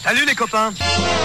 Salut les copains.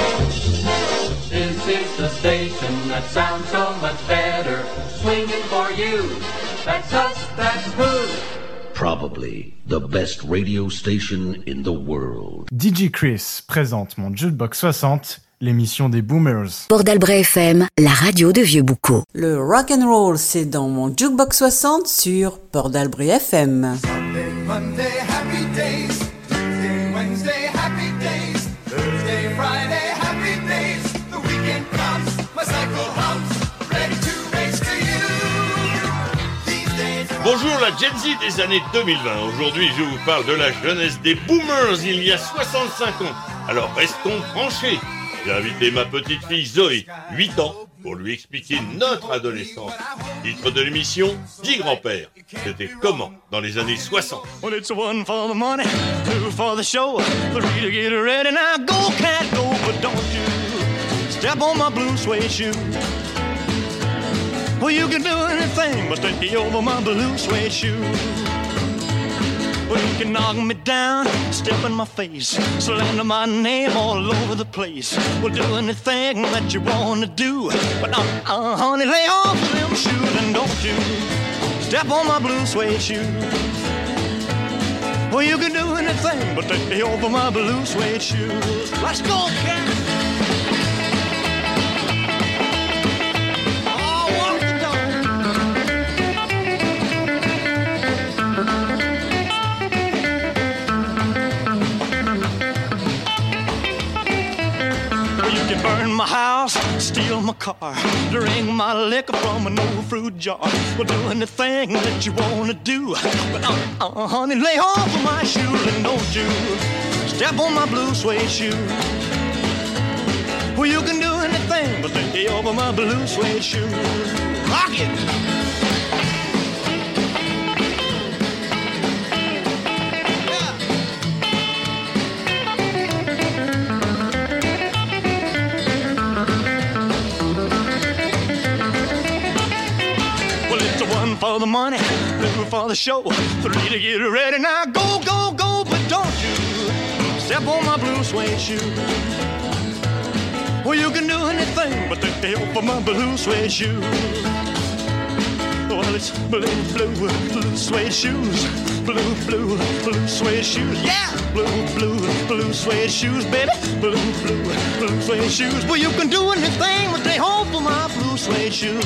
This is the station that sounds so much better. Swinging for you. That's us, that's who. Probably the best radio station in the world. DJ Chris présente mon Jukebox 60, l'émission des Boomers. Port-d'Albret FM, la radio de Vieux-Boucau. Le rock'n'roll, c'est dans mon Jukebox 60 sur Port-d'Albret FM. Sunday, Monday, happy days. Tuesday, Wednesday, happy days. Thursday, Friday, happy days. The weekend comes, my cycle hums, ready to race to you. These days. Bonjour la Gen Z des années 2020. Aujourd'hui, je vous parle de la jeunesse des Boomers il y a 65 ans. Alors restons branchés. J'ai invité ma petite fille Zoé, 8 ans, pour lui expliquer notre adolescence. Titre de l'émission, 10 grands-pères. C'était comment dans les années 60? Well, it's one for the money, two for the show, three to get ready. Now go, cat, go, but don't you step on my blue suede shoe. Well, you can do anything but take over my blue suede shoe. Well, you can knock me down, step in my face, slander my name all over the place. Well, do anything that you want to do, but honey, lay off them shoes and don't you step on my blue suede shoe. Well, you can do anything but take over my blue suede shoes. Let's go, cat! Burn my house, steal my car, drink my liquor from an old fruit jar. Well, do anything that you wanna do, but honey, lay off of my shoes and don't you step on my blue suede shoe. Well, you can do anything but take over my blue suede shoe. Rock it! For the money, two for the show, three to get ready. Now go, go, go, but don't you step on my blue suede shoe. Well, you can do anything but take the help of my blue suede shoe. Well, it's blue, blue, blue suede shoes. Blue, blue, blue suede shoes. Yeah! Blue, blue, blue suede shoes, baby. Blue, blue, blue suede shoes. Well, you can do anything but take hold for my blue suede shoes.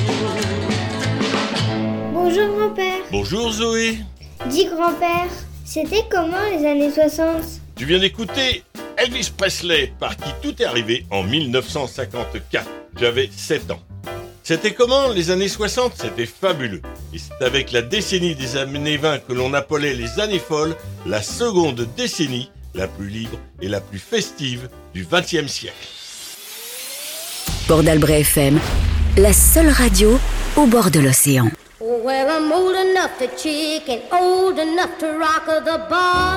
Bonjour grand-père. Bonjour Zoé. Dis grand-père, c'était comment les années 60? Tu viens d'écouter Elvis Presley, par qui tout est arrivé en 1954. J'avais 7 ans. C'était comment les années 60? C'était fabuleux. Et c'est avec la décennie des années 20 que l'on appelait les années folles, la seconde décennie, la plus libre et la plus festive du XXe siècle. Port-d'Albret FM, la seule radio au bord de l'océan. Well, I'm old enough to chick and old enough to rock the bar.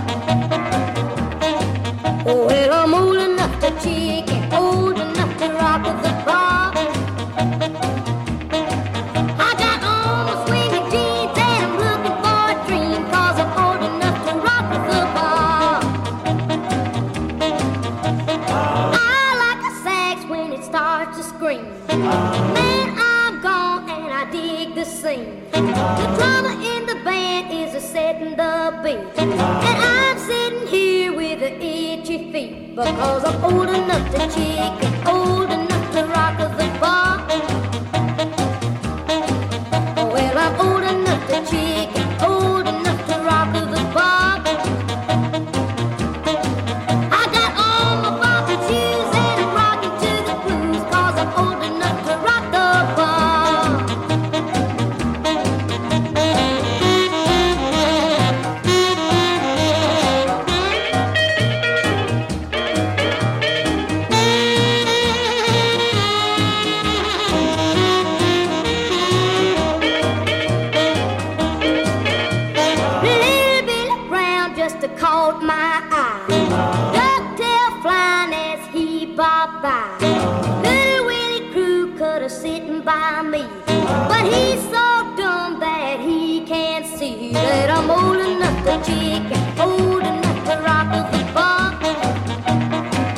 Well, I'm old enough to chick and old enough to rock the bar. I got on my swinging jeans and I'm looking for a dream, 'cause I'm old enough to rock the bar. I like a sax when it starts to scream. Man, I'm gone and I dig the scene. The drama in the band is a setting the beat, and I'm sitting here with the itchy feet, because I'm old enough to chick and old enough to rock the bar. Well, I'm old enough to chick and old enough to rock the bar. I got on my boxing shoes and I'm rocking to the blues, 'cause I'm old enough to rock the bar. Caught my eye, ducktail flying as he bobbed by. Little Willie Crew could have sitting by me, but he's so dumb that he can't see that I'm old enough to chick and old enough to rock the bar.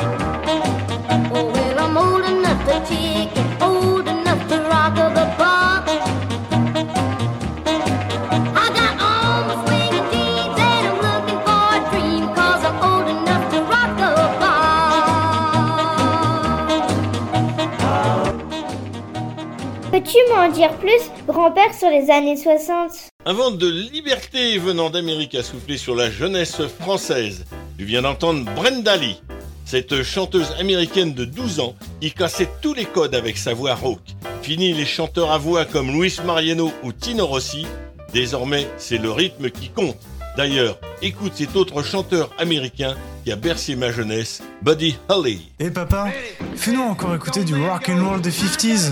peux-tu m'en dire plus, grand-père, sur les années 60? Un vent de liberté venant d'Amérique a soufflé sur la jeunesse française. Tu viens d'entendre Brenda Lee, cette chanteuse américaine de 12 ans qui cassait tous les codes avec sa voix rauque. Fini les chanteurs à voix comme Luis Mariano ou Tino Rossi, désormais c'est le rythme qui compte. D'ailleurs, écoute cet autre chanteur américain qui a bercé ma jeunesse, Buddy Holly. Eh papa, fais-nous encore écouter du rock and roll des 50s.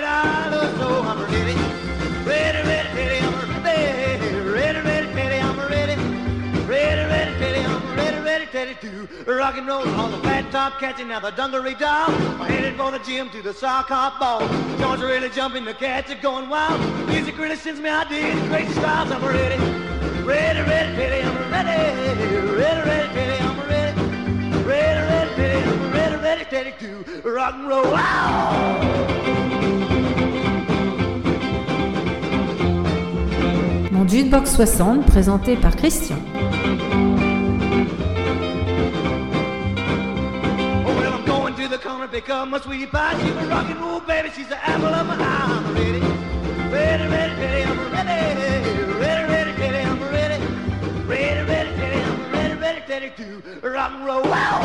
Rock and roll on the flat top, catching now the dungaree doll. I'm headed for the gym to the sock hop ball. Joints are really jumping, the cats are going wild. Music really sends me ideas, great styles. I'm ready, ready, ready, ready, I'm ready, ready, ready, ready, I'm ready, ready, ready, ready, I'm ready, ready, ready to rock and roll. Wow! Mon Jukebox 60, présenté par Christian. Pick up my sweetie pie, she's a rock and roll baby, she's the apple of my eye. I'm ready, ready, ready, ready, I'm ready, ready, ready, ready, I'm ready, ready, ready, ready, I'm ready, ready, ready to rock and roll. Wow!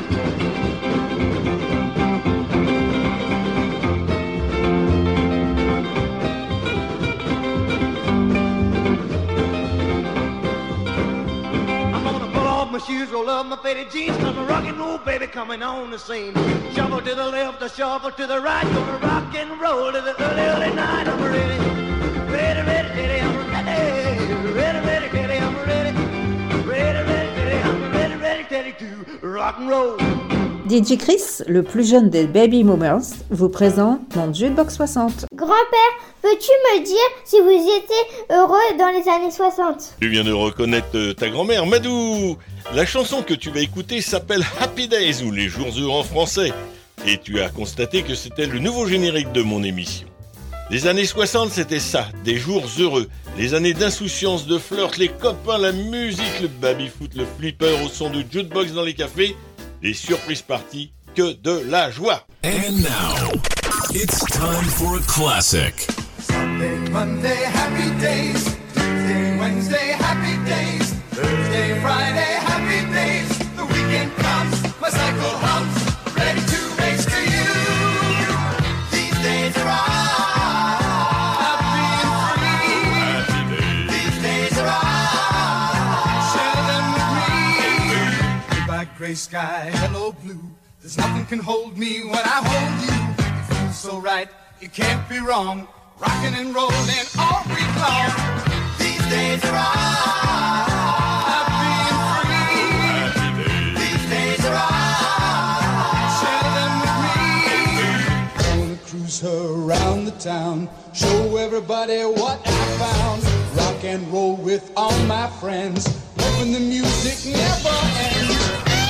My shoes, roll up my faded jeans, cause my rock and roll baby coming on the scene. Shuffle to the left, a shuffle to the right, gonna rock and roll to the early, early night. I'm ready, ready, ready, ready, I'm ready, ready, ready, ready, I'm ready, ready, ready, ready, I'm ready, ready, ready to rock and roll. DJ Chris, le plus jeune des Baby Boomers, vous présente mon Jukebox 60. Grand-père, peux-tu me dire si vous étiez heureux dans les années 60? Tu viens de reconnaître ta grand-mère, Madou. La chanson que tu vas écouter s'appelle Happy Days ou Les Jours Heureux en français. Et tu as constaté que c'était le nouveau générique de mon émission. Les années 60, c'était ça, des jours heureux. Les années d'insouciance, de flirt, les copains, la musique, le baby-foot, le flipper au son de jukebox dans les cafés. Les surprises parties, que de la joie. And now, it's time for a classic. Sunday, Monday, happy days. Tuesday, Wednesday, happy days. Thursday, Friday, happy days. The weekend comes, my cycle hums, ready to race to you. These days are all happy and free. These days are all, share them with me. Goodbye, gray sky, hello blue. There's nothing can hold me when I hold you. You feel so right, it can't be wrong. Rockin' and rollin' all week long. These days are all happy and free. These days are all, share them with me. I wanna cruise her around the town, show everybody what I found. Rock and roll with all my friends, hoping the music never ends.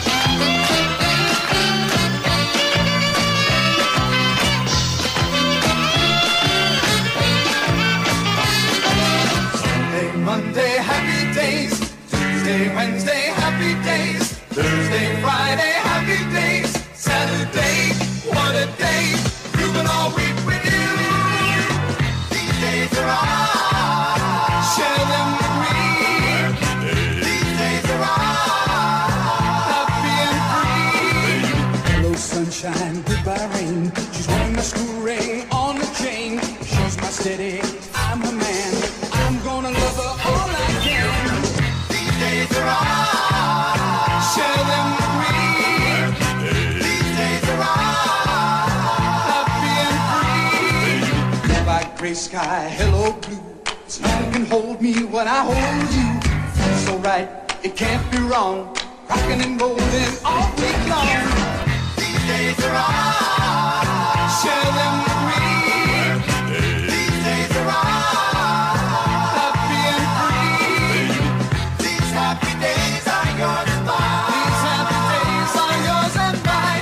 Monday, happy days. Tuesday, Wednesday, happy days. Thursday, Friday, happy days. Saturday, what a day. Grooving all week with you. These days are all, share them with me. These days are all happy and free. Hello, sunshine, goodbye, rain. She's wearing my school ring on the chain. She's my steady, I'm her man. I'm gonna love her all I can. These days are all, share them with me. These days are all happy and free. Goodbye, gray sky, hello blue. Nothing can hold me when I hold you. Feels so right, it can't be wrong. Rockin' and rollin' all week long. These days are all, share them with me. These days are all.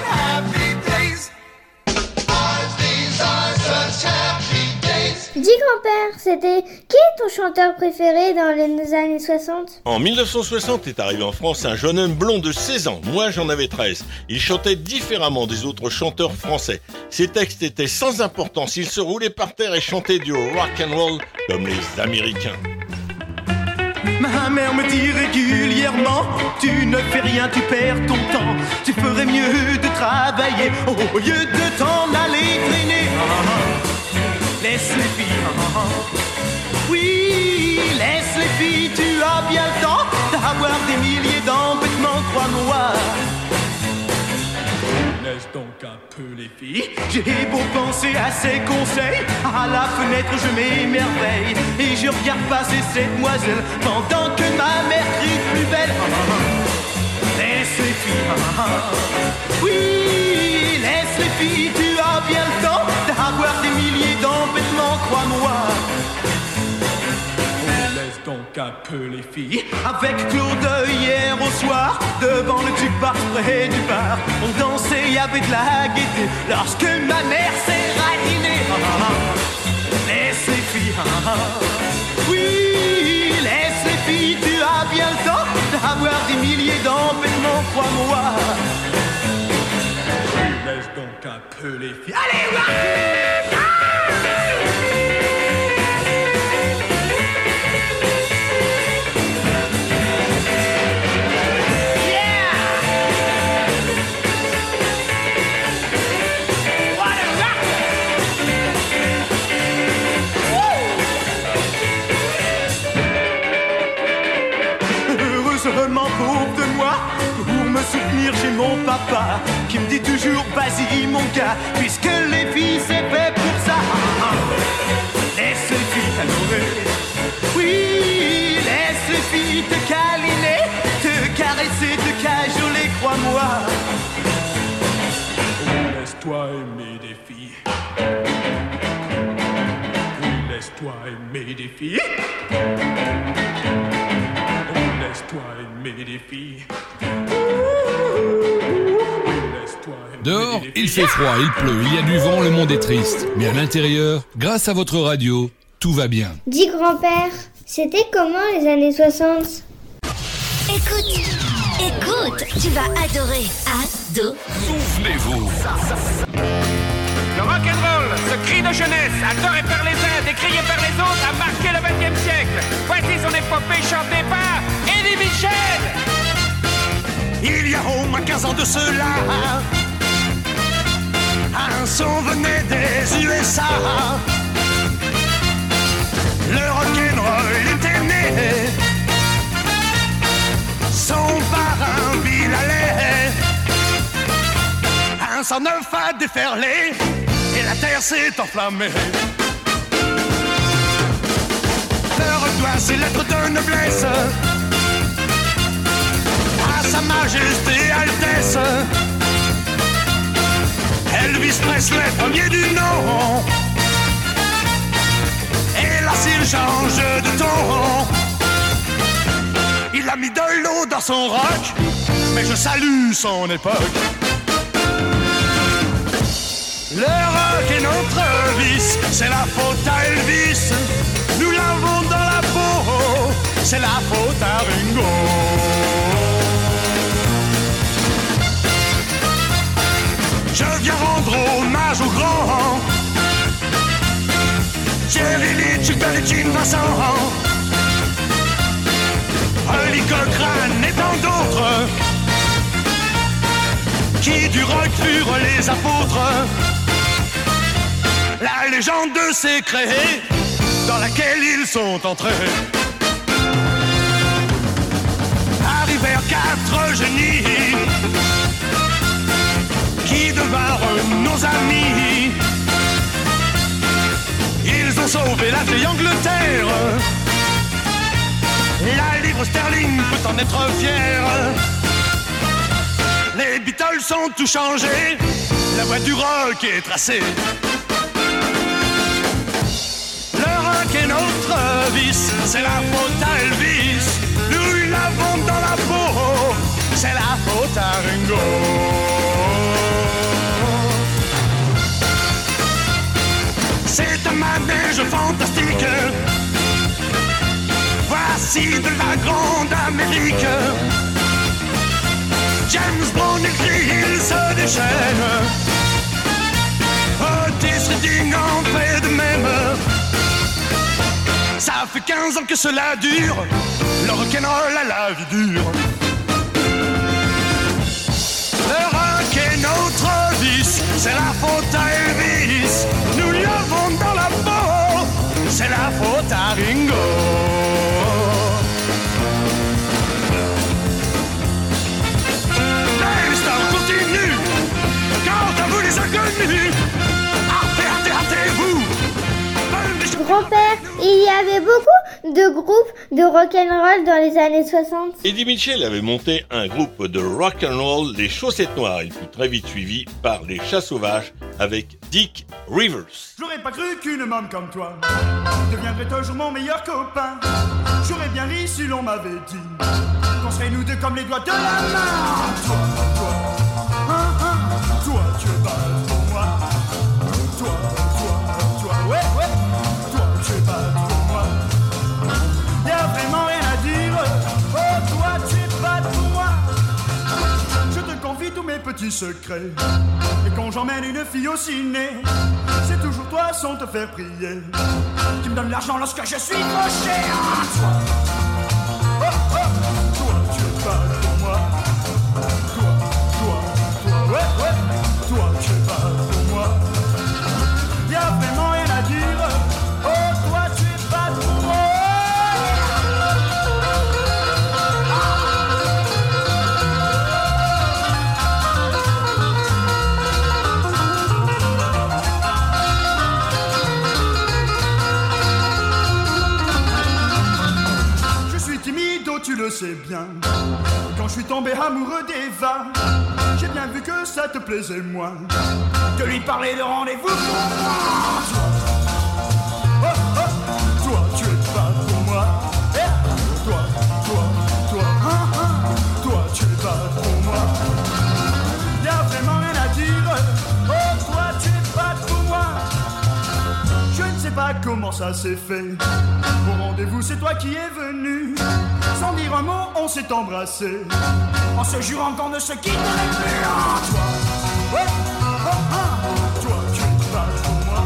Dis grand-père, qui est ton chanteur préféré dans les années 60? En 1960 est arrivé en France un jeune homme blond de 16 ans. Moi, j'en avais 13. Il chantait différemment des autres chanteurs français. Ses textes étaient sans importance. Il se roulait par terre et chantait du rock and roll comme les Américains. Ma mère me dit régulièrement, tu ne fais rien, tu perds ton temps. Tu ferais mieux de travailler au lieu de t'en aller traîner. Laisse les filles, oui, laisse les filles, tu as bien le temps d'avoir des milliers d'embêtements, crois-moi. Laisse donc un peu les filles. J'ai beau penser à ces conseils, à la fenêtre je m'émerveille et je regarde passer cette demoiselle pendant que ma mère crie plus belle. Laisse les filles, oui, laisse les filles, tu as bien le temps d'avoir des milliers d'embêtements, crois-moi. Laisse donc un peu les filles. Avec Claude hier au soir, devant le jukebox près du bar, on dansait, il y avait de la gaieté lorsque ma mère s'est radinée. Laisse les filles, oui, laisse les filles, tu as bien le temps d'avoir des milliers d'embêtements, crois-moi. Laisse donc un peu les filles. Allez, ouais! Heureusement pauvre de moi, pour me soutenir chez mon papa, qui me dit toujours vas-y mon gars, puisque les filles c'est fait pour ça. Laisse les filles t'adorer, oui, laisse les filles te câliner, te caresser, te cajoler, crois-moi. Oh, laisse-toi aimer des filles, oui, laisse-toi aimer des filles. Laisse-toi aimer des filles. Dehors, il fait froid, il pleut, il y a du vent, le monde est triste. Mais à l'intérieur, grâce à votre radio, tout va bien. Dis grand-père, c'était comment les années 60? Écoute, tu vas adorer. Souvenez-vous. Le rock'n'roll, ce cri de jeunesse, adoré par les uns, décrié par les autres, a marqué le XXe siècle. Voici son épopée chantée par Eddie Mitchell. Il y a au moins 15 ans de cela, un son venait des USA. Le rock'n'roll était né, son parrain Bill Haley. Un 109 a déferlé et la terre s'est enflammée. Leur doit ses lettres de noblesse à sa majesté Altesse Elvis Presley, premier du nom. Et là s'il change de ton, il a mis de l'eau dans son rock, mais je salue son époque. Le rock est notre vice, c'est la faute à Elvis. Nous l'avons dans la peau, c'est la faute à Ringo. Je viens rendre hommage aux grands, Jerry Lee, Chuck Berry, Gene Vincent, Holly Cochrane et tant d'autres, qui du rock furent les apôtres. La légende s'est créée, dans laquelle ils sont entrés. Arrivèrent 4 génies, qui devinrent nos amis. Ils ont sauvé la vieille Angleterre, la livre sterling peut en être fière. Les Beatles sont tout changés, la voie du rock est tracée. Le rock est notre vice, c'est la faute à Elvis. Nous l'avons dans la peau, c'est la faute à Ringo. C'est un manège fantastique voici de la grande Amérique. James Bond écrit, il se déchaîne. Otis Redding en fait de même. Ça fait 15 ans que cela dure, le rock'n'roll a la vie dure. Le rock est notre vice, c'est la faute à Elvis. Nous l'avons dans la peau, c'est la faute à Ringo. Mais l'histoire continue, quant à vous les inconnus, hâtez-vous. Grand-père, il y avait beaucoup de groupes de rock'n'roll dans les années 60. Eddie Mitchell avait monté un groupe de rock'n'roll, les Chaussettes Noires. Il fut très vite suivi par les Chats Sauvages avec Dick Rivers. J'aurais pas cru qu'une môme comme toi deviendrait toujours mon meilleur copain. J'aurais bien ri si l'on m'avait dit qu'on serait nous deux comme les doigts de la main. Toi, tu es bas pour moi. Toi, ouais, toi, tu es bas pour moi. Y'a vraiment rien à dire. Oh, toi, tu es bas pour moi. Je te confie tous mes petits secrets. Et quand j'emmène une fille au ciné, c'est toujours toi sans te faire prier qui me donne l'argent lorsque je suis fauché. Toi, tu es bas pour moi. Toi, tu es bas pour moi. Y'a vraiment rien à dire. Oh, toi, tu es bas pour moi. Je suis timide, oh, tu le sais bien. Quand je suis tombé amoureux d'Eva, j'ai bien vu que ça te plaisait moins de lui parler de rendez-vous pour moi. Toi, tu es pas pour moi. Toi, tu es pas pour moi. Y'a vraiment rien à dire. Oh, toi, tu es pas pour moi. Je ne sais pas comment ça s'est fait. Au rendez-vous, c'est toi qui es venu. Sans dire un mot, on s'est embrassé, en se jurant qu'on ne se quitterait plus. Toi, toi, tu es pas pour moi.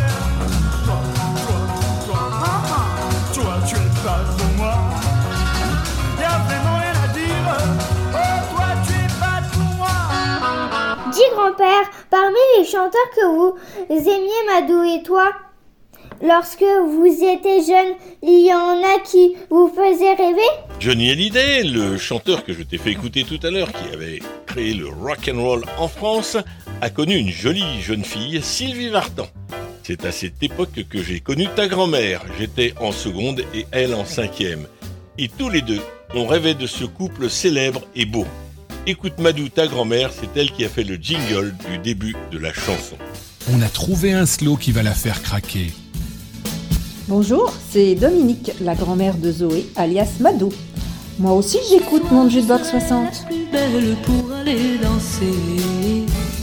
Toi, tu es pas pour moi. Y'a vraiment rien à dire. Oh, toi, tu es pas pour moi. Dis grand-père, parmi les chanteurs que vous aimiez, Madou et toi, lorsque vous étiez jeune, il y en a qui vous faisaient rêver? Johnny Hallyday, le chanteur que je t'ai fait écouter tout à l'heure, qui avait créé le rock'n'roll en France, a connu une jolie jeune fille, Sylvie Vartan. C'est à cette époque que j'ai connu ta grand-mère. J'étais en seconde et elle en 5e. Et tous les deux, on rêvait de ce couple célèbre et beau. Écoute Madou, ta grand-mère, c'est elle qui a fait le jingle du début de la chanson. On a trouvé un slow qui va la faire craquer. Bonjour, c'est Dominique, la grand-mère de Zoé, alias Madou. Moi aussi j'écoute mon Jukebox 60. Plus belle pour aller danser,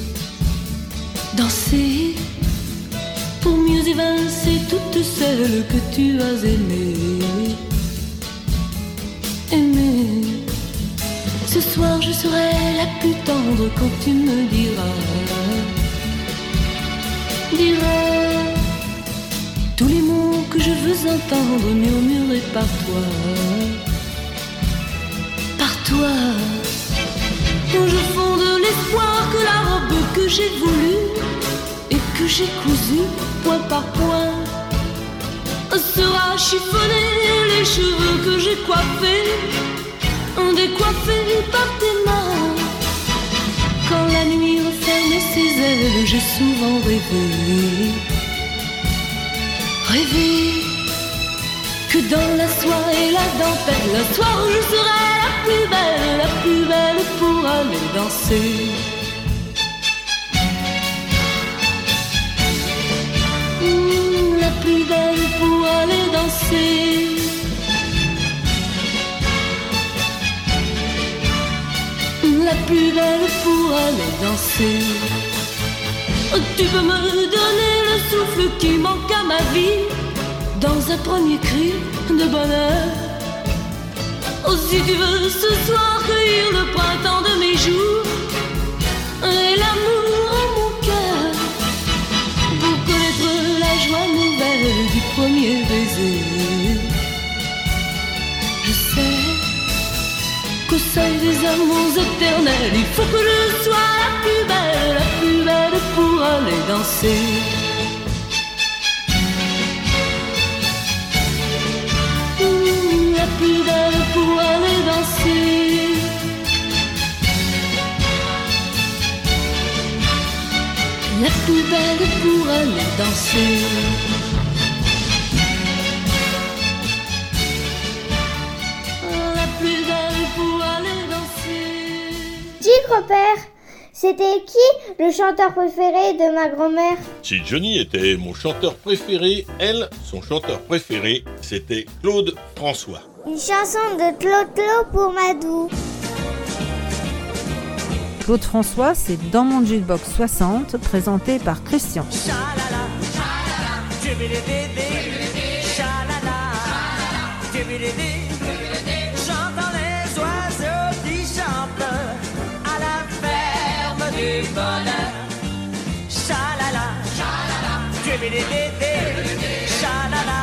danser, pour mieux évincer toutes celles que tu as aimées, aimées. Ce soir je serai la plus tendre quand tu me diras tous les mots que je veux entendre murmurés par toi. Je fonde l'espoir que la robe que j'ai voulue et que j'ai cousue point par point sera chiffonnée. Les cheveux que j'ai coiffés, décoiffés par tes mains. Quand la nuit referme ses ailes, j'ai souvent rêvé que dans la soie et la dentelle, un soir je serai la plus belle pour aller danser. La plus belle pour aller danser. La plus belle pour aller danser. Tu peux me donner le souffle qui manque à ma vie, dans un premier cri de bonheur. Oh, si tu veux ce soir cueillir le printemps de mes jours et l'amour en mon cœur, pour connaître la joie nouvelle du premier baiser. Je sais qu'au seuil des amours éternels, il faut que je sois la plus belle pour aller danser. La plus belle pour aller danser. La plus belle pour aller danser. La plus belle pour aller danser. Dis grand-père, c'était qui le chanteur préféré de ma grand-mère? Si Johnny était mon chanteur préféré, elle, son chanteur préféré, c'était Claude François. Une chanson de Clo-Clo pour Madou. Claude François, c'est dans mon jukebox 60, présenté par Christian. J'entends les oiseaux qui chantent à la ferme du bonheur. Chalala, chalala,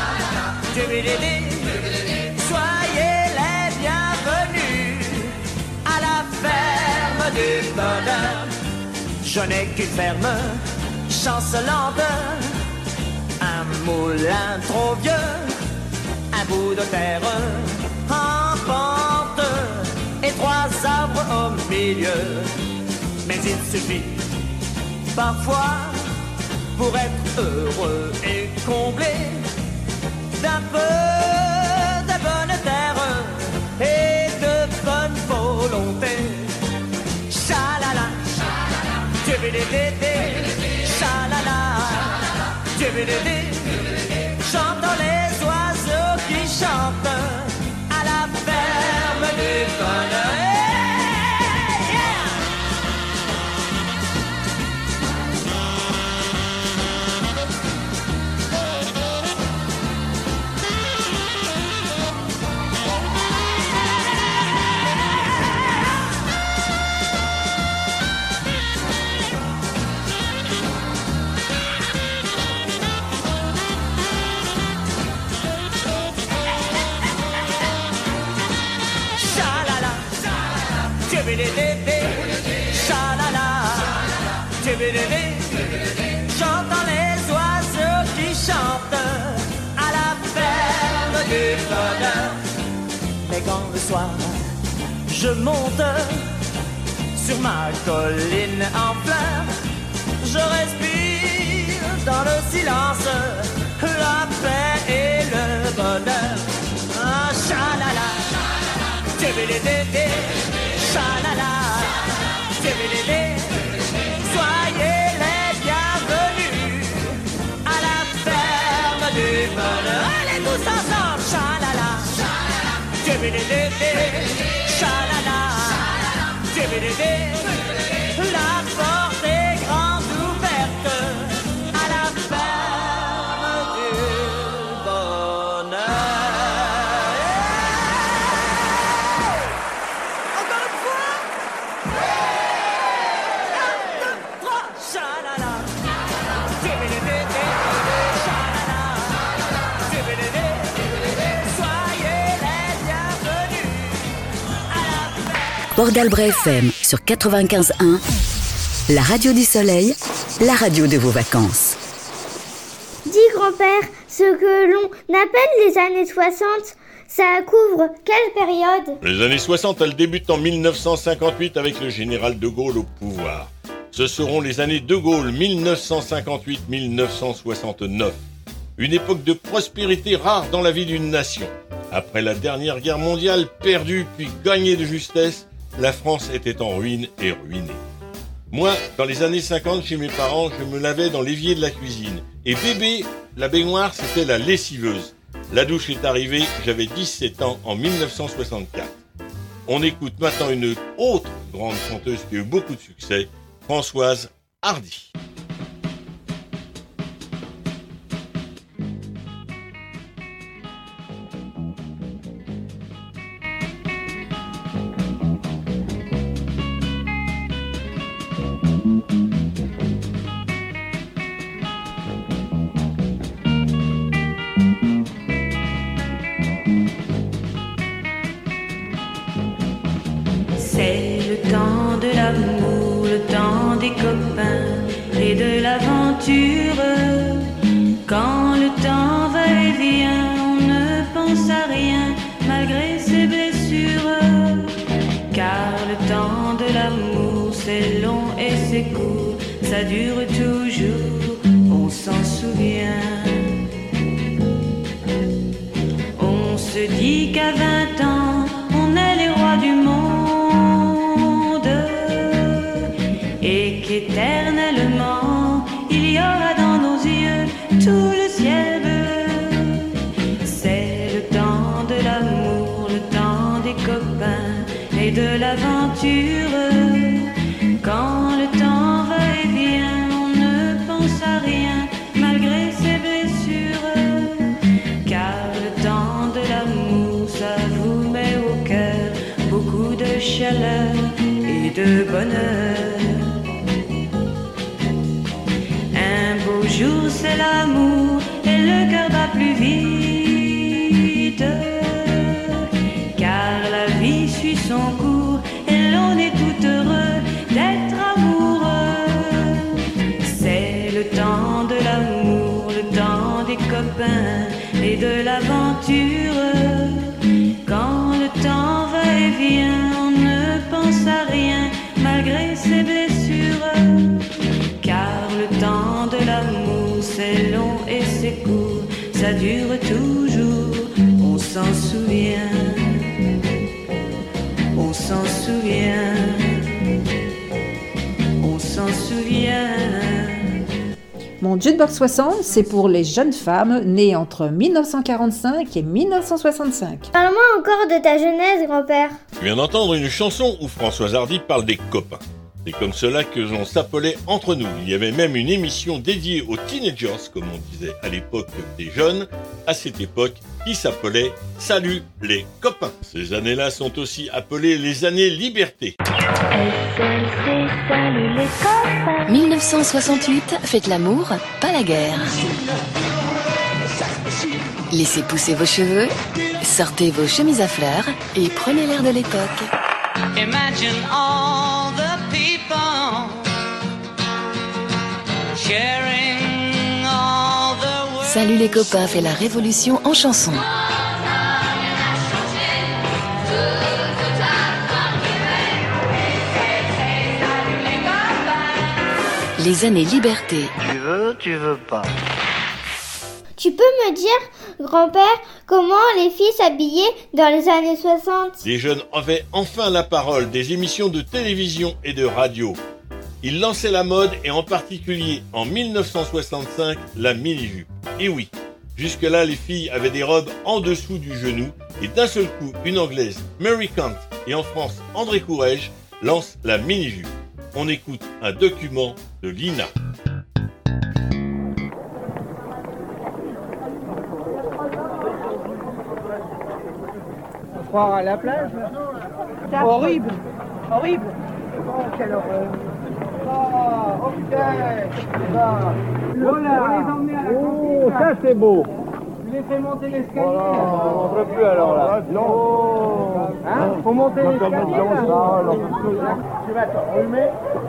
soyez les bienvenus à la ferme du bonheur. Je n'ai qu'une ferme chancelante, un moulin trop vieux, un bout de terre en pente et 3 arbres au milieu. Mais il suffit parfois pour être heureux et comblé d'un peu de bonne terre et de bonne volonté. Chalala, chalala, j'entends les oiseaux qui chantent à la ferme du bonheur. J'entends les oiseaux qui chantent à la ferme du bonheur. Mais quand le soir je monte sur ma colline en fleurs, je respire dans le silence la paix et le bonheur. Ah, chalala, chalala, soyez les bienvenus à la ferme du bonheur. Allez tous ensemble, chalala, chalala, la porte est grande ouverte à la ferme du bonheur. Encore une fois. Port d'Albret FM sur 95.1, la radio du soleil, la radio de vos vacances. Dis grand-père, ce que l'on appelle les années 60, ça couvre quelle période? Les années 60, elles débutent en 1958 avec le général de Gaulle au pouvoir. Ce seront les années de Gaulle 1958-1969. Une époque de prospérité rare dans la vie d'une nation. Après la dernière guerre mondiale, perdue puis gagnée de justesse, la France était en ruine et ruinée. Moi, dans les années 50, chez mes parents, je me lavais dans l'évier de la cuisine. Et bébé, la baignoire, c'était la lessiveuse. La douche est arrivée, j'avais 17 ans en 1964. On écoute maintenant une autre grande chanteuse qui a eu beaucoup de succès, Françoise Hardy. des copains et de l'aventure. Quand le temps va et vient, on ne pense à rien malgré ses blessures. Car le temps de l'amour c'est long et c'est court, ça dure toujours, on s'en souvient. On se dit qu'à 20 ans, on est les rois du monde et qu'éternellement, il y aura dans nos yeux tout le ciel bleu. C'est le temps de l'amour, le temps des copains et de l'aventure. Quand le temps va et vient, on ne pense à rien malgré ses blessures. Car le temps de l'amour, ça vous met au cœur beaucoup de chaleur et de bonheur. Un beau jour c'est l'amour et le cœur bat plus vite. Car la vie suit son cours et l'on est tout heureux d'être amoureux. C'est le temps de l'amour, le temps des copains et de l'aventure. Quand le temps va et vient, on ne pense à rien malgré ses blessures. Car le temps de l'amour c'est long et c'est court, ça dure toujours, on s'en souvient. On s'en souvient, on s'en souvient. Mon Jukebox 60, c'est pour les jeunes femmes nées entre 1945 et 1965. Parle-moi encore de ta jeunesse, grand-père. Tu viens d'entendre une chanson où Françoise Hardy parle des copains. C'est comme cela que l'on s'appelait entre nous. Il y avait même une émission dédiée aux teenagers, comme on disait à l'époque des jeunes, à cette époque, qui s'appelait « Salut les copains ». Ces années-là sont aussi appelées les années liberté. 1968, faites l'amour, pas la guerre. Laissez pousser vos cheveux, sortez vos chemises à fleurs et prenez l'air de l'époque. Imagine all the people sharing all the world. Salut les copains fait la révolution en chanson. Les années liberté. Tu veux pas. Tu peux me dire, grand-père, comment les filles s'habillaient dans les années 60 ? Les jeunes avaient enfin la parole des émissions de télévision et de radio. Ils lançaient la mode et en particulier en 1965 la mini-jupe. Et oui, jusque-là les filles avaient des robes en dessous du genou et d'un seul coup une anglaise, Mary Kant, et en France André Courrèges lance la mini-jupe. On écoute un document de Lina. Croire à la plage. Horrible, horrible. Oh, quelle horreur. Oh, ok. Voilà. On les emmener à la cantine. Ça c'est beau. Tu les fais monter l'escalier. On ne peut plus alors là. Non. Hein? Faut monter l'escalier là. Tu vas t'enrhumer.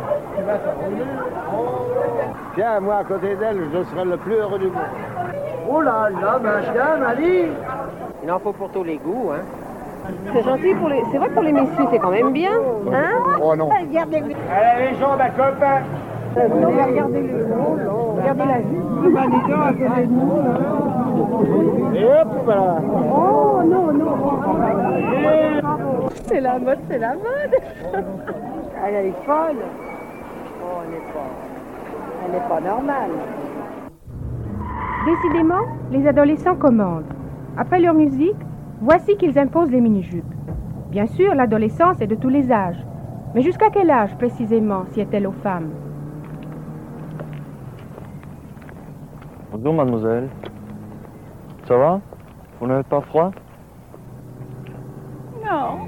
Tiens, moi à côté d'elle, je serai le plus heureux du monde. Oh là là, ma chien, Ali. Il en faut pour tous les goûts, hein. C'est gentil pour les... C'est vrai que pour les messieurs, c'est quand même bien, hein? Oh non. Regardez les jambes à copain. Regardez la vue. À côté de nous, là. Et hop là. Oh non. C'est la mode. Elle est folle. Oh, elle n'est pas normale. Décidément, les adolescents commandent. Après leur musique, voici qu'ils imposent les mini-jupes. Bien sûr, l'adolescence est de tous les âges. Mais jusqu'à quel âge, précisément, s'y est-elle aux femmes? Bonjour, mademoiselle. Ça va? Vous n'avez pas froid? Non.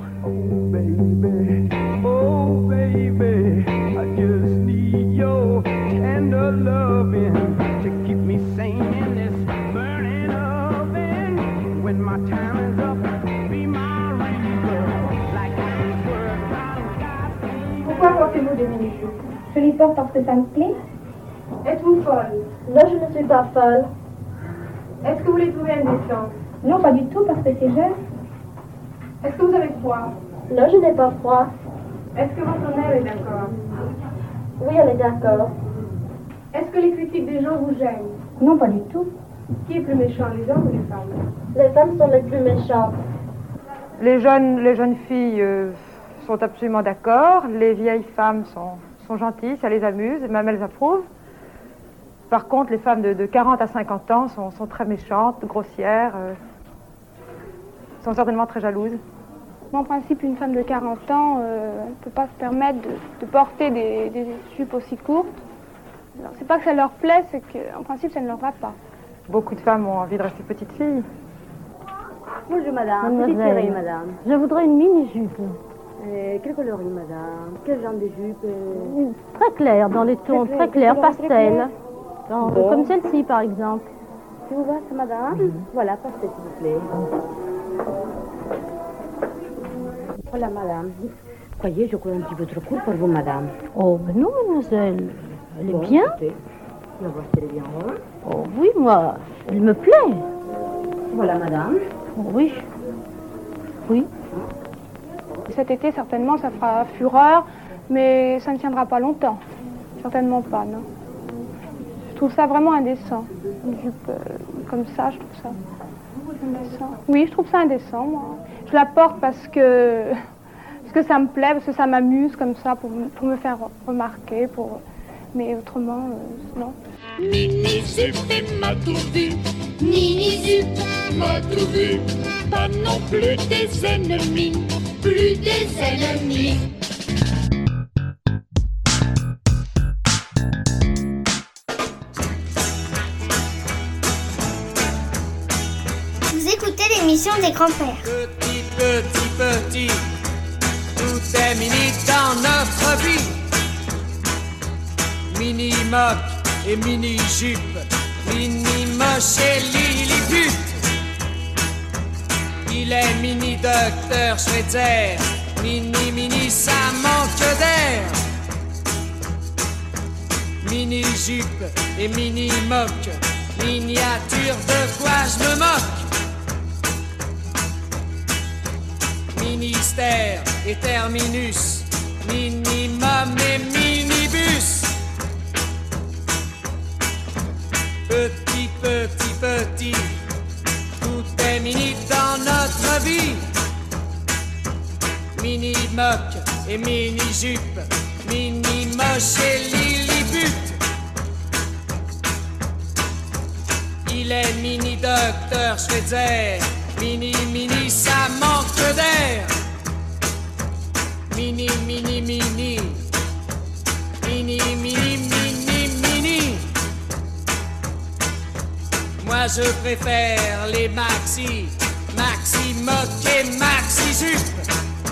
Oh baby, I just need your tender loving to keep me sane in this burning oven. When my time is up, be my reason. Like Pourquoi portez-vous des mini-jupes? Ce n'est porte parce que ça me plaît. Êtes-vous folle? Non, je ne suis pas folle. Est-ce que vous les trouvez indécentes? Non, pas du tout, parce que c'est jeune. Est-ce que vous avez froid? Non, je n'ai pas froid. Est-ce que votre mère est d'accord? Oui, elle est d'accord. Est-ce que les critiques des gens vous gênent? Non, pas du tout. Qui est plus méchant, les hommes ou les femmes? Les femmes sont les plus méchantes. Les jeunes filles sont absolument d'accord. Les vieilles femmes sont gentilles, ça les amuse, même elles approuvent. Par contre, les femmes de 40 à 50 ans sont très méchantes, grossières, sont certainement très jalouses. En principe, une femme de 40 ans ne peut pas se permettre de porter des jupes aussi courtes. Alors, c'est pas que ça leur plaît, c'est qu'en principe, ça ne leur va pas. Beaucoup de femmes ont envie de rester petites filles. Bonjour madame, Mademoiselle. petite série madame. Je voudrais une mini-jupe. Quel coloris madame? Quel genre de jupe? Très claire, dans les tons très clairs, pastel. Bon. Comme celle-ci, par exemple. Si vous voulez ça madame? Voilà, pastel s'il vous plaît. Voilà madame. Croyez, je crois un petit peu trop court pour vous madame. Oh, mais non, mademoiselle. Elle est Bon, bien. écoutez, on va voir si elle est bien ronde. Oh, oui, moi, elle me plaît. Voilà madame. Oh, oui. Oui. Cet été, certainement, ça fera fureur, mais ça ne tiendra pas longtemps. Certainement pas, non. Je trouve ça vraiment indécent. Une jupe comme ça, je trouve ça indécent. Oui, je trouve ça indécent, moi. Je la porte parce que ça me plaît, parce que ça m'amuse comme ça, pour me faire remarquer, mais autrement, non. Mini-zup m'a tout vu, mini-zup m'a tout vu, pas non plus des ennemis, plus des ennemis. Vous écoutez l'émission des grands-pères. Petit, petit, petit, tout est mini dans notre vie. Mini-moque et mini-jupe, mini-moche et lilliput. Il est mini-docteur Schweitzer, mini-mini, ça manque d'air. Mini-jupe et mini-moque, miniature de quoi je me moque. Ministère et terminus, minimum et minibus. Petit, petit, petit, tout est mini dans notre vie. Mini-moque et mini-jupe, mini-moche et lilliput. Il est mini-docteur Schweitzer, mini-mini, ça manque d'air. Mini, mini, mini, mini, mini, mini, mini. Moi je préfère les maxi, maxi moque et maxi jupe.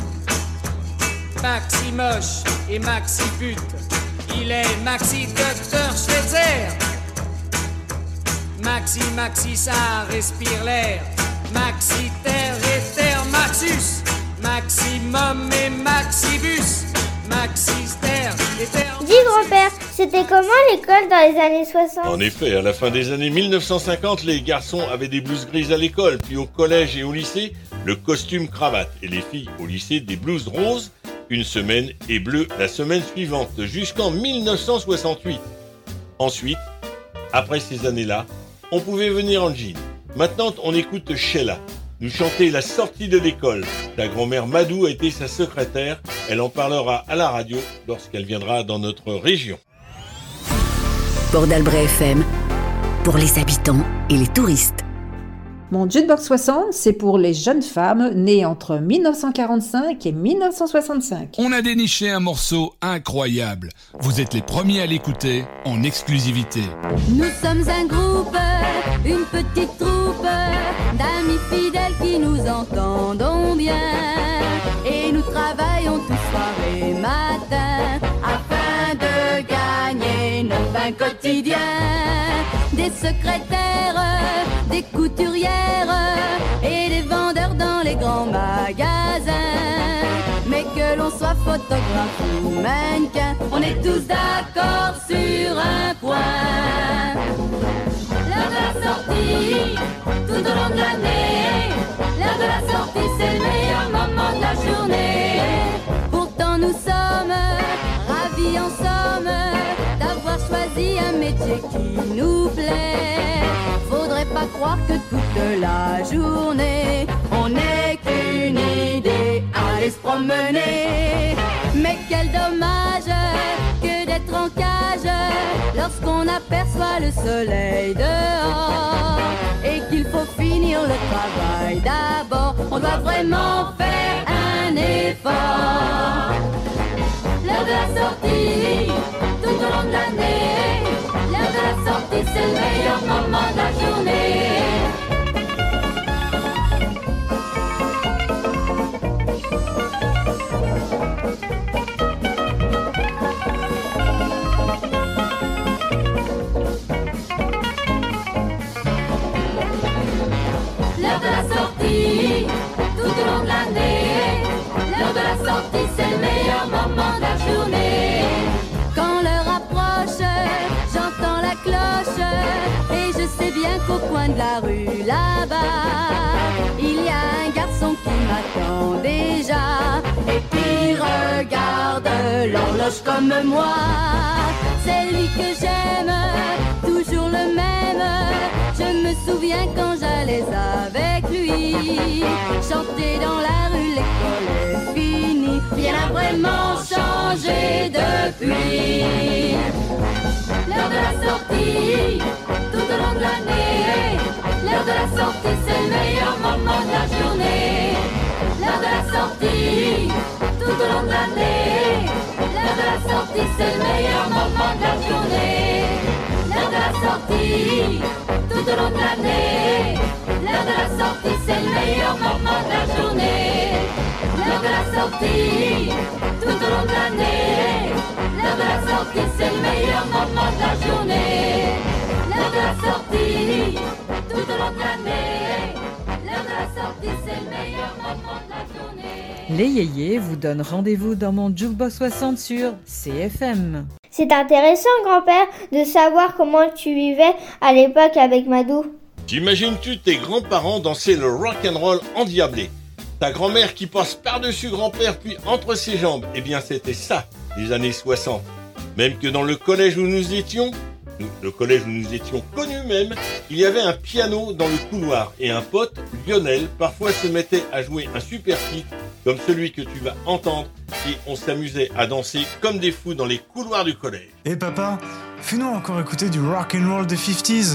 Maxi moche et maxi pute. Il est maxi docteur Schweitzer. Maxi, maxi, ça respire l'air. Maxi terre et terre maxus. Maximum et maxibus. Maxi terre et terre. Dis grand-père, c'était comment l'école dans les années 60? En effet, à la fin des années 1950, les garçons avaient des blouses grises à l'école, puis au collège et au lycée, le costume cravate, et les filles au lycée des blouses roses, une semaine et bleu la semaine suivante, jusqu'en 1968. Ensuite, après ces années-là, on pouvait venir en jean. Maintenant, on écoute Sheila nous chanter la sortie de l'école. Ta grand-mère Madou a été sa secrétaire. Elle en parlera à la radio lorsqu'elle viendra dans notre région. Port d'Albret FM, pour les habitants et les touristes. Mon Jukebox 60, c'est pour les jeunes femmes nées entre 1945 et 1965. On a déniché un morceau incroyable. Vous êtes les premiers à l'écouter en exclusivité. Nous sommes un groupe, une petite troupe d'amis fidèles qui nous entendons bien. Et nous travaillons tous soir et matin afin de gagner notre pain quotidien. Des secrétaires, des couturières et des vendeurs dans les grands magasins. Mais que l'on soit photographe ou mannequin, on est tous d'accord sur un point. L'heure de la sortie, tout au long de l'année, l'heure de la sortie, c'est le meilleur moment de la journée. Pourtant nous sommes ravis en somme d'avoir choisi un métier qui nous plaît. Faudrait pas croire que toute la journée on n'est qu'une idée à aller se promener. Mais quel dommage que d'être en cage lorsqu'on aperçoit le soleil dehors et qu'il faut finir le travail d'abord. On doit vraiment faire un effort. L'heure de la sortie, tout au long de l'année, l'heure de la sortie, c'est le meilleur moment de la journée. L'heure de la sortie, tout au long de l'année, l'heure de la sortie, c'est le meilleur moment de la journée. Quand l'heure approche, j'entends la cloche et je sais bien qu'au coin de la rue là-bas, il y a un garçon qui m'attend déjà et qui regarde l'horloge comme moi. C'est lui que j'aime, toujours le même. Je me souviens quand j'allais avec lui chanter dans la rue, l'école est finie. Rien n'a vraiment changé depuis. L'heure de la sortie, tout au long de l'année, l'heure de la sortie, c'est le meilleur moment de la journée. L'heure de la sortie, tout au long de l'année, l'heure de la sortie, c'est le meilleur moment de la journée. L'heure de la sortie, tout au long de l'année, l'heure de la sortie, c'est le meilleur moment de la journée. L'heure de la sortie, tout au long de l'année, l'heure de la sortie, c'est le meilleur moment de la journée. L'heure de la sortie, tout au long de l'année, l'heure de la sortie, c'est le meilleur moment de la journée. Les Yéyés vous donnent rendez-vous dans mon Jukebox 60 sur CFM. C'est intéressant, grand-père, de savoir comment tu vivais à l'époque avec Madou. T'imagines-tu tes grands-parents danser le rock'n'roll endiablé? Ta grand-mère qui passe par-dessus grand-père puis entre ses jambes. Eh bien c'était ça, les années 60. Même que dans le collège où nous étions, connus même, il y avait un piano dans le couloir et un pote, Lionel, parfois se mettait à jouer un super titre comme celui que tu vas entendre et on s'amusait à danser comme des fous dans les couloirs du collège. Eh papa, fais-nous encore écouter du rock'n'roll des 50s.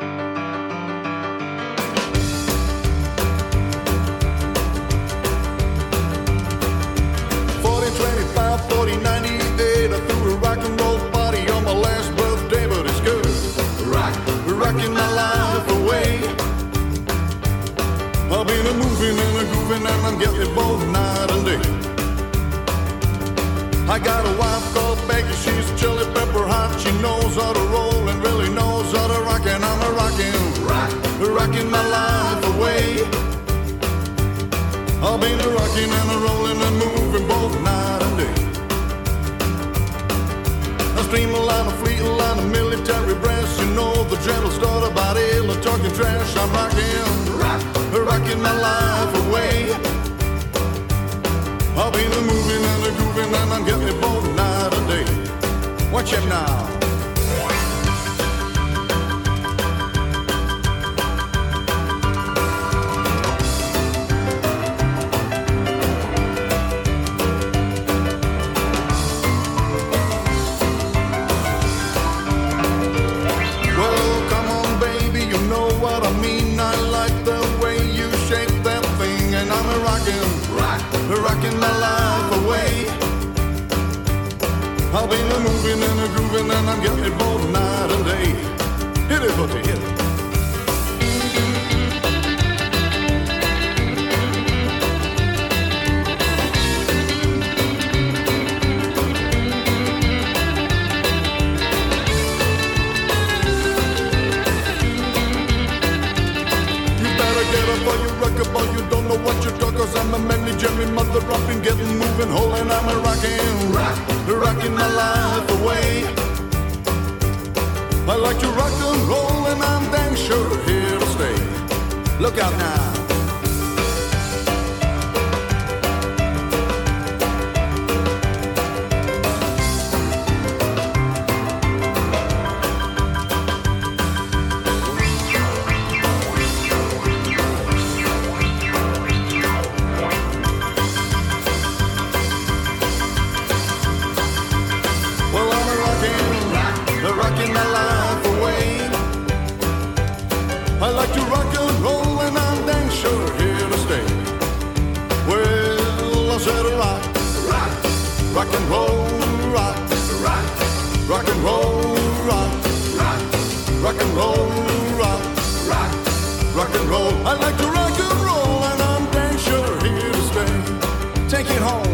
40, 98, I threw a rock and roll party on my last birthday, but it's good. Rocking my life away. I've been a moving and a grooving and I'm getting both night and day. I got a wife called Becky, she's chili pepper hot. She knows how to roll and really knows how to rock, and I'm a rocking my life away. I've been a rocking and a rolling and moving both night and day. I stream a line of fleet, a line of military brass. You know the gentle start about ill and talking trash. I'm rocking my life away. I'll be the moving and the grooving and I'm getting it both night and day. Watch it now. Rocking my life away. I'll be the moving and the grooving and I'm getting it both night and day. Hit it, buddy, hit it. You don't know what you're talking, 'cause I'm a manly Jerry, mother up and getting moving, hole, and I'm life away. I like to rock and roll and I'm dang sure here to stay. Look out now. Rocking my life away. I like to rock and roll and I'm dang sure here to stay. Well, I said rock, rock, rock and roll, rock, rock, rock and roll, rock, rock, rock and roll, rock, rock, rock and roll. I like to rock and roll and I'm dang sure here to stay. Take it home.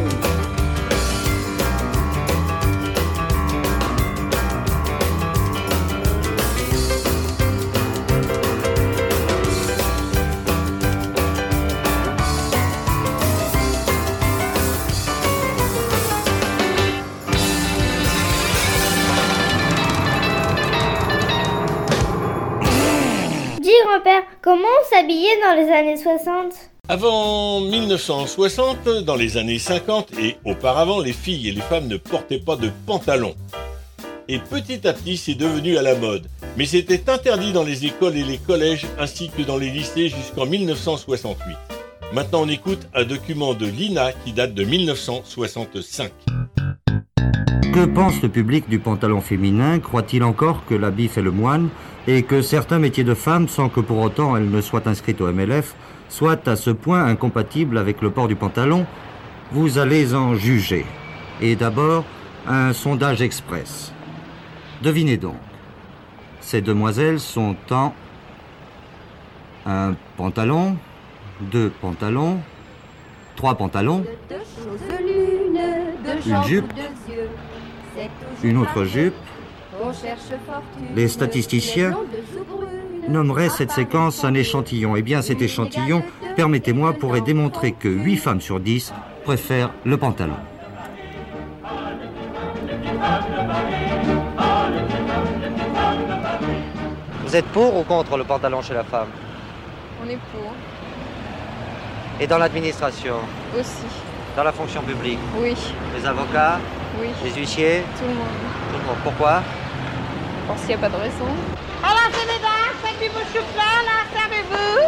Grand-père, comment on s'habillait dans les années 60 ? Avant 1960, dans les années 50 et auparavant, les filles et les femmes ne portaient pas de pantalon. Et petit à petit, c'est devenu à la mode. Mais c'était interdit dans les écoles et les collèges ainsi que dans les lycées jusqu'en 1968. Maintenant, on écoute un document de l'INA qui date de 1965. Que pense le public du pantalon féminin ? Croit-il encore que l'habit fait le moine et que certains métiers de femmes, sans que pour autant elles ne soient inscrites au MLF, soient à ce point incompatibles avec le port du pantalon ? Vous allez en juger. Et d'abord, un sondage express. Devinez donc. Ces demoiselles sont en un pantalon, 2 pantalons, 3 pantalons, une jupe, une autre jupe. Les statisticiens nommeraient cette séquence un échantillon. Eh bien, cet échantillon, permettez-moi, pourrait démontrer que 8 femmes sur 10 préfèrent le pantalon. Vous êtes pour ou contre le pantalon chez la femme ? On est pour. Et dans l'administration ? Aussi. Dans la fonction publique ? Oui. Les avocats ? Oui. Les huissiers ? Tout le monde. Tout le monde. Pourquoi ? Parce qu'il n'y a pas de raison. Alors, c'est mesdames, faites du beau chocolat, là, servez-vous.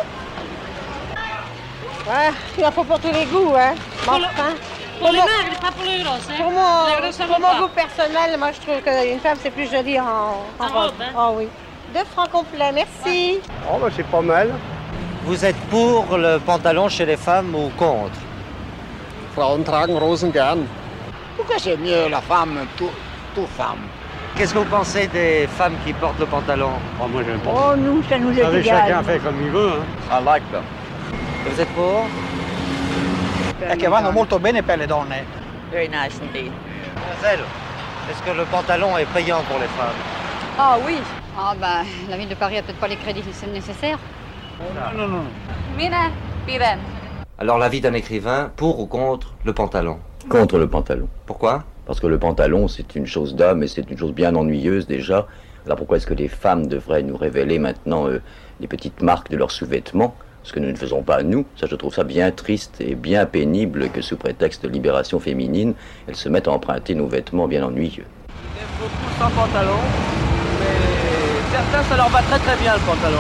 Ouais, il en faut pour tous les goûts, hein. Pour les maigres, pas pour les grosses, hein. Pour mon goût personnel, moi, je trouve qu'une femme, c'est plus joli en robe. Hein. Oh oui. 2 francs complets, merci. Oh, bah, c'est pas mal. Vous êtes pour le pantalon chez les femmes ou contre ? Frauen tragen Rosen gern. Pourquoi c'est mieux la femme, tout femme? Qu'est-ce que vous pensez des femmes qui portent le pantalon ? Oh, moi, j'aime pas. Oh, nous, ça nous est égal. Chacun fait comme il veut, hein. I like them. Et vous êtes pour ? E che vanno molto bene per le donne. Very nice indeed. Mademoiselle, est-ce que le pantalon est payant pour les femmes ? Ah oui. Ah bah, la ville de Paris a peut-être pas les crédits nécessaires. Non. Mina, Piren. Alors l'avis d'un écrivain, pour ou contre le pantalon ? Contre le pantalon. Pourquoi ? Parce que le pantalon, c'est une chose d'homme et c'est une chose bien ennuyeuse déjà. Alors pourquoi est-ce que les femmes devraient nous révéler maintenant les petites marques de leurs sous-vêtements ? Ce que nous ne faisons pas nous. Ça, je trouve ça bien triste et bien pénible que sous prétexte de libération féminine, elles se mettent à emprunter nos vêtements bien ennuyeux. Ils aiment beaucoup sans pantalon, mais certains, ça leur va très très bien le pantalon.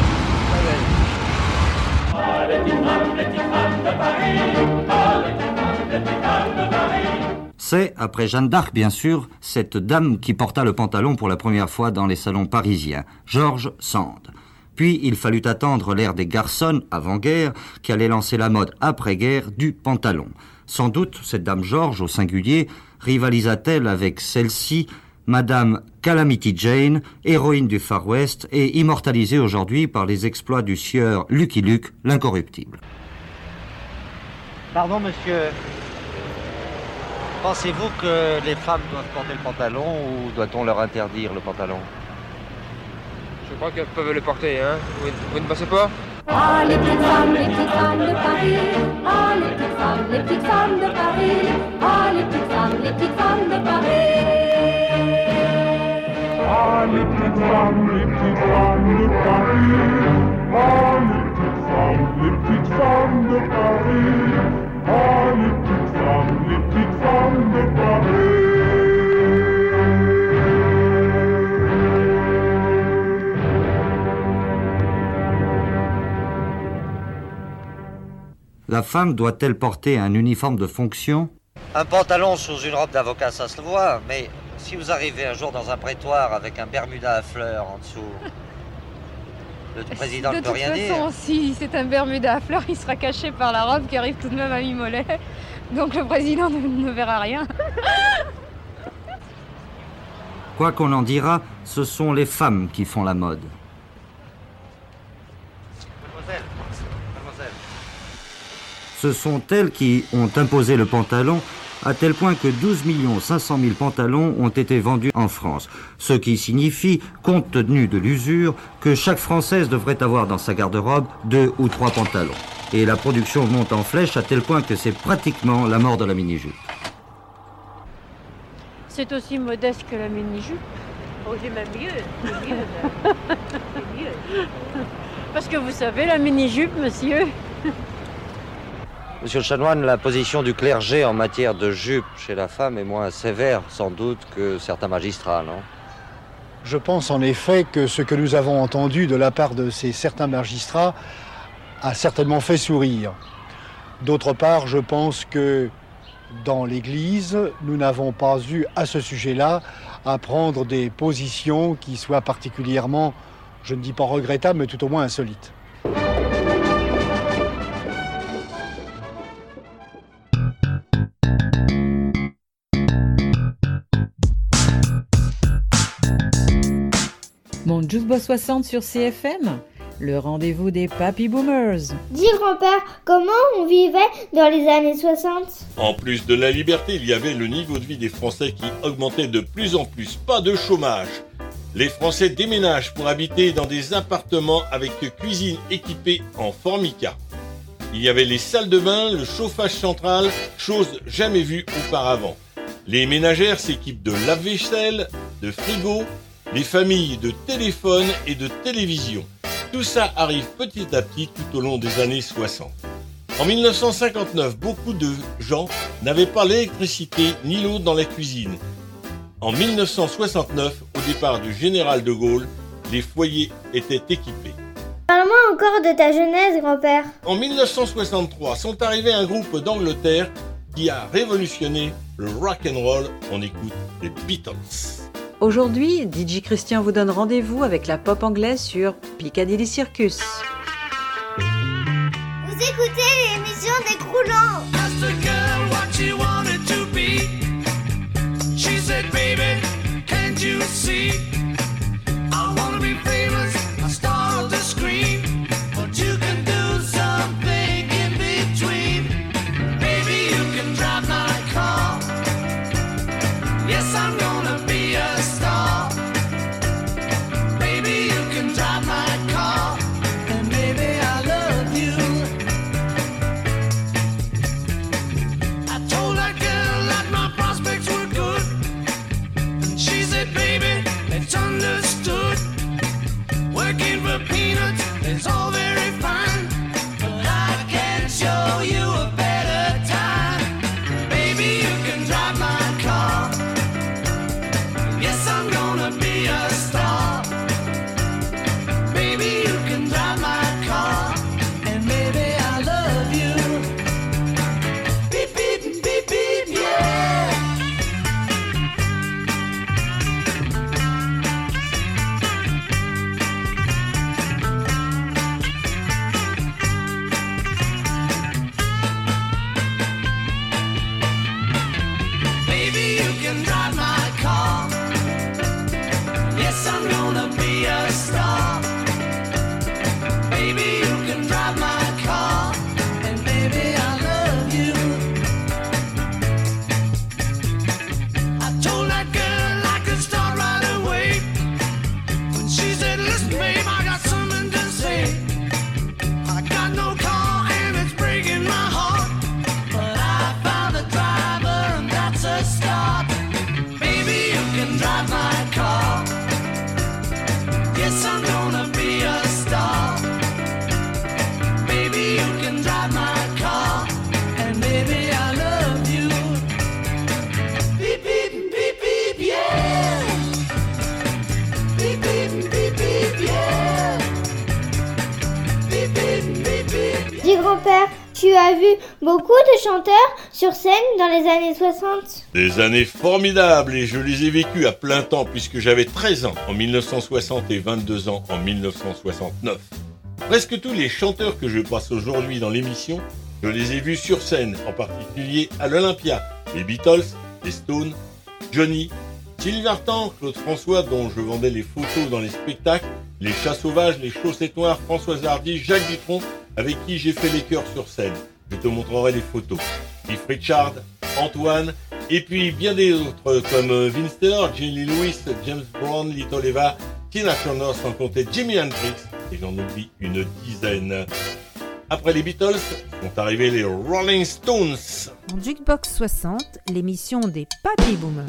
C'est, après Jeanne d'Arc bien sûr, cette dame qui porta le pantalon pour la première fois dans les salons parisiens, George Sand. Puis il fallut attendre l'ère des garçons, avant-guerre, qui allait lancer la mode après-guerre du pantalon. Sans doute, cette dame George, au singulier, rivalisa-t-elle avec celle-ci, Madame Calamity Jane, héroïne du Far West et immortalisée aujourd'hui par les exploits du sieur Lucky Luke, l'incorruptible. Pardon, monsieur. Pensez-vous que les femmes doivent porter le pantalon ou doit-on leur interdire le pantalon ? Je crois qu'elles peuvent le porter, hein. Vous ne pensez pas ? Ah, les petites femmes de Paris. Ah, les petites femmes de Paris. Ah, les petites femmes de Paris. Ah, les petites femmes de Paris. Ah, les petites femmes de Paris. Ah, les petites femmes de Paris. La femme doit-elle porter un uniforme de fonction? Un pantalon sous une robe d'avocat, ça se voit, mais si vous arrivez un jour dans un prétoire avec un bermuda à fleurs en dessous, le président ne peut rien dire. De toute façon, si c'est un bermuda à fleurs, il sera caché par la robe qui arrive tout de même à mi-mollet. Donc le président ne verra rien. Quoi qu'on en dira, ce sont les femmes qui font la mode. Mademoiselle. Ce sont elles qui ont imposé le pantalon, à tel point que 12 500 000 pantalons ont été vendus en France. Ce qui signifie, compte tenu de l'usure, que chaque Française devrait avoir dans sa garde-robe 2 ou 3 pantalons. Et la production monte en flèche à tel point que c'est pratiquement la mort de la mini-jupe. C'est aussi modeste que la mini-jupe. Oh, c'est même mieux. C'est mieux. C'est mieux. Parce que vous savez, la mini-jupe, monsieur. Monsieur le chanoine, la position du clergé en matière de jupe chez la femme est moins sévère, sans doute, que certains magistrats, non? Je pense en effet que ce que nous avons entendu de la part de ces certains magistrats a certainement fait sourire. D'autre part, je pense que dans l'Église, nous n'avons pas eu à ce sujet-là à prendre des positions qui soient particulièrement, je ne dis pas regrettables, mais tout au moins insolites. Mon Jukebox 60 sur CFM, le rendez-vous des Papy Boomers. Dis grand-père, comment on vivait dans les années 60? En plus de la liberté, il y avait le niveau de vie des Français qui augmentait de plus en plus. Pas de chômage. Les Français déménagent pour habiter dans des appartements avec cuisine équipée en formica. Il y avait les salles de bain, le chauffage central, chose jamais vue auparavant. Les ménagères s'équipent de lave-vaisselle, de frigo, les familles de téléphones et de télévision. Tout ça arrive petit à petit tout au long des années 60. En 1959, beaucoup de gens n'avaient pas l'électricité ni l'eau dans la cuisine. En 1969, au départ du général de Gaulle, les foyers étaient équipés. Parle-moi encore de ta jeunesse, grand-père. En 1963, sont arrivés un groupe d'Angleterre qui a révolutionné le rock'n'roll. On écoute les Beatles. Aujourd'hui, DJ Christian vous donne rendez-vous avec la pop anglaise sur Piccadilly Circus. Vous écoutez l'émission des Croulants. Asked the girl what she wanted to be. She said, baby, can't you see? I wanna be famous, a star of the screen. But you can do something in between. Baby, you can drive my car. Yes, I'm gonna be a star. Baby, you can drive my car. And tu as vu beaucoup de chanteurs sur scène dans les années 60. Des années formidables et je les ai vécues à plein temps puisque j'avais 13 ans en 1960 et 22 ans en 1969. Presque tous les chanteurs que je passe aujourd'hui dans l'émission, je les ai vus sur scène, en particulier à l'Olympia. Les Beatles, les Stones, Johnny, Sylvie Vartan, Claude François dont je vendais les photos dans les spectacles, les Chats Sauvages, les Chaussettes Noires, Françoise Hardy, Jacques Dutronc, avec qui j'ai fait les chœurs sur scène. Je te montrerai les photos. Cliff Richard, Antoine, et puis bien des autres comme Vince Taylor, Jerry Lee Lewis, James Brown, Lito Leva, Tina Turner, sans compter Jimi Hendrix, et j'en oublie une dizaine. Après les Beatles, sont arrivés les Rolling Stones. En Jukebox 60, l'émission des Papy Boomers.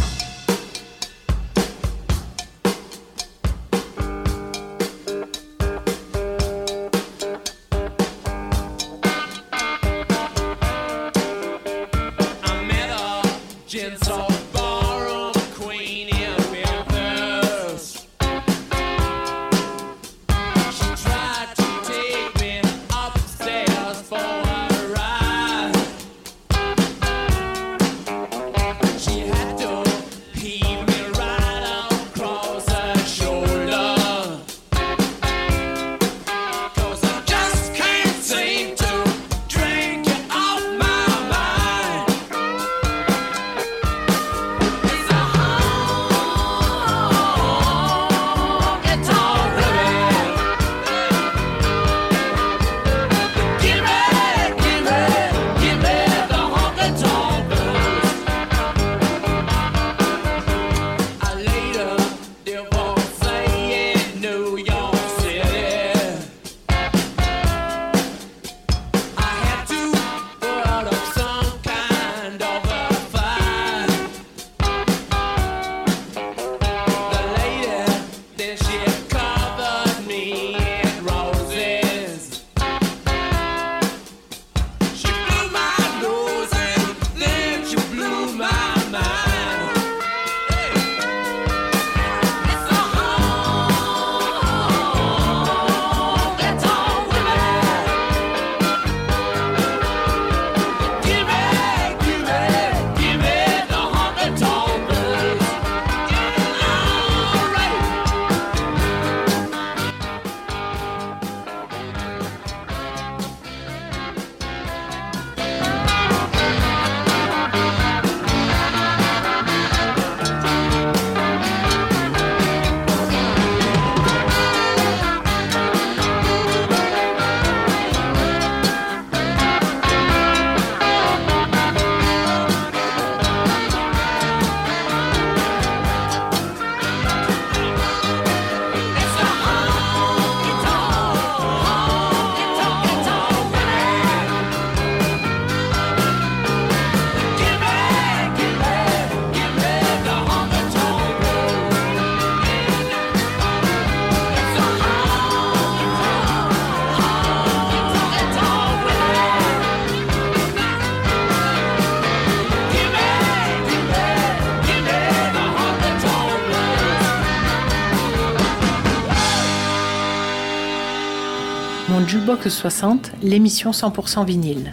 Mon Jukebox 60, l'émission 100% vinyle.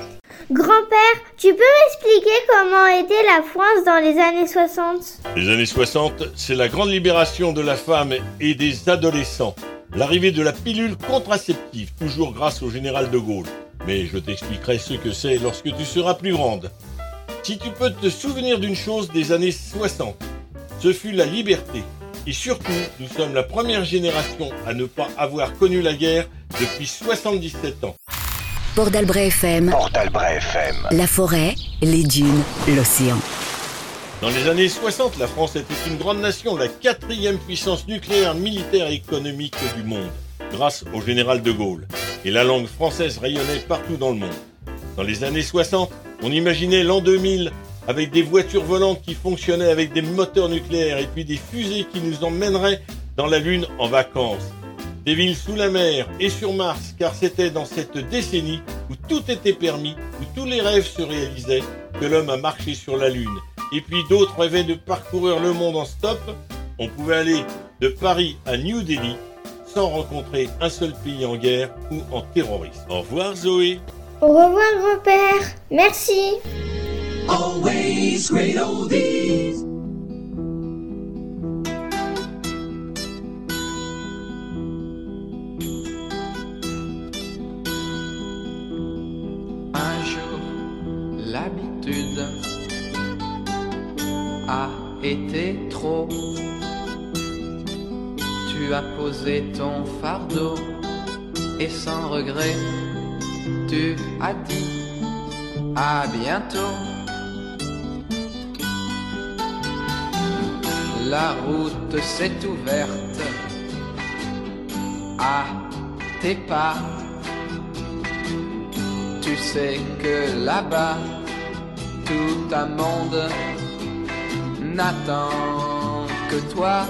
Grand-père, tu peux m'expliquer comment était la France dans les années 60 ? Les années 60, c'est la grande libération de la femme et des adolescents. L'arrivée de la pilule contraceptive, toujours grâce au général de Gaulle. Mais je t'expliquerai ce que c'est lorsque tu seras plus grande. Si tu peux te souvenir d'une chose des années 60, ce fut la liberté. Et surtout, nous sommes la première génération à ne pas avoir connu la guerre depuis 77 ans. Port d'Albret FM. La forêt, les dunes, l'océan. Dans les années 60, la France était une grande nation, la 4e puissance nucléaire, militaire et économique du monde, grâce au général de Gaulle. Et la langue française rayonnait partout dans le monde. Dans les années 60, on imaginait l'an 2000 avec des voitures volantes qui fonctionnaient avec des moteurs nucléaires et puis des fusées qui nous emmèneraient dans la Lune en vacances. Des villes sous la mer et sur Mars, car c'était dans cette décennie où tout était permis, où tous les rêves se réalisaient, que l'homme a marché sur la Lune. Et puis d'autres rêvaient de parcourir le monde en stop. On pouvait aller de Paris à New Delhi sans rencontrer un seul pays en guerre ou en terrorisme. Au revoir Zoé. Au revoir, grand-père. Merci. Always great oldies. Un jour, l'habitude a été trop. Tu as posé ton fardeau et sans regret, tu as dit à bientôt. La route s'est ouverte à tes pas. Tu sais que là-bas, tout un monde n'attend que toi.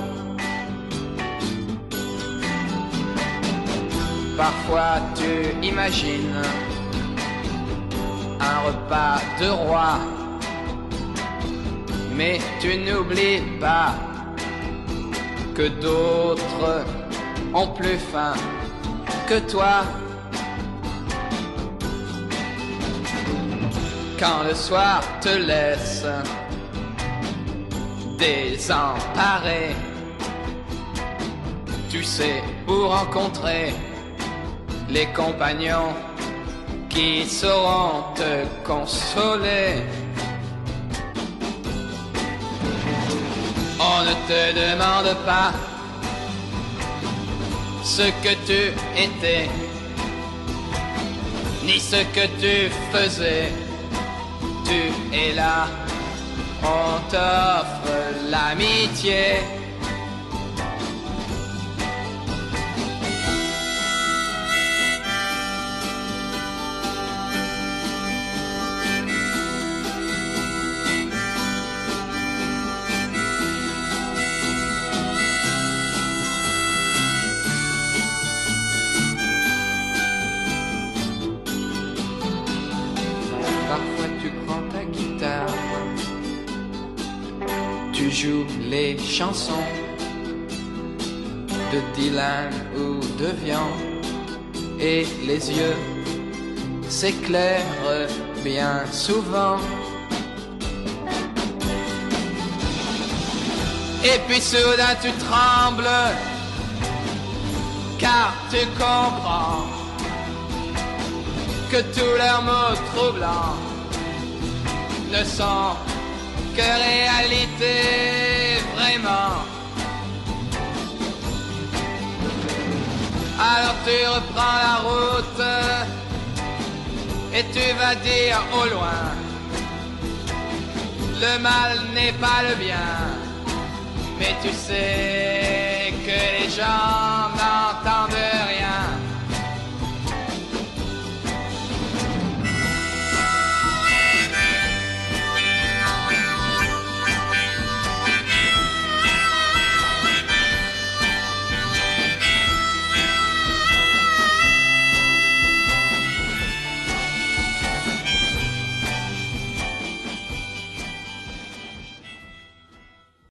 Parfois tu imagines un repas de roi, mais tu n'oublies pas que d'autres ont plus faim que toi. Quand le soir te laisse désemparé, tu sais où rencontrer les compagnons qui sauront te consoler. On ne te demande pas ce que tu étais, ni ce que tu faisais. Tu es là, on t'offre l'amitié. Tu joues les chansons de Dylan ou de Vian et les yeux s'éclairent bien souvent. Et puis soudain tu trembles car tu comprends que tous leurs mots troublants ne sont que réalité vraiment. Alors tu reprends la route et tu vas dire au loin, le mal n'est pas le bien, mais tu sais que les gens